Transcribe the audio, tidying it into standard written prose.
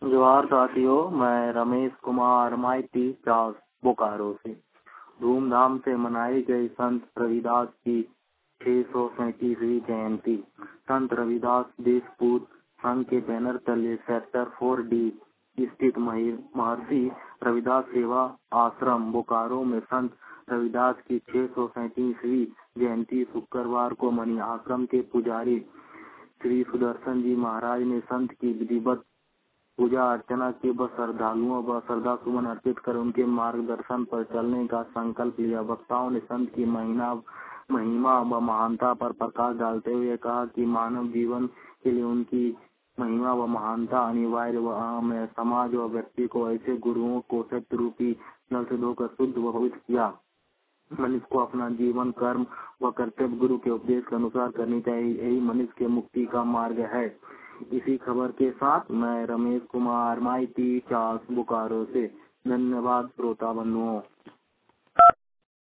जोहार साथियों, मैं रमेश कुमार माइती चास बोकारो से। धूमधाम से मनाई गई संत रविदास की 637वीं जयंती। संत रविदास देशपूत संघ के बैनर तले सेक्टर 4D स्थित महर्षि रविदास सेवा आश्रम बोकारो में संत रविदास की 637वीं जयंती शुक्रवार को मनी। आश्रम के पुजारी श्री सुदर्शन जी महाराज ने संत की विधिवत पूजा अर्चना के बाद श्रद्धालुओं व श्रद्धा सुमन अर्पित कर उनके मार्गदर्शन पर चलने का संकल्प लिया। वक्ताओं ने संत की महिमा व महानता पर प्रकाश डालते हुए कहा कि मानव जीवन के लिए उनकी महिमा व महानता अनिवार्य व अहम है। समाज व व्यक्ति को ऐसे गुरुओं को सत्य रूपी जल से धोकर शुद्ध व पवित्र किया। मनुष्य को अपना जीवन कर्म व कर्तव्य गुरु के उपदेश के अनुसार करनी चाहिए। यही मनुष्य के मुक्ति का मार्ग है। इसी खबर के साथ मैं रमेश कुमार माइती चास बोकारो से। धन्यवाद श्रोता बंधुओं।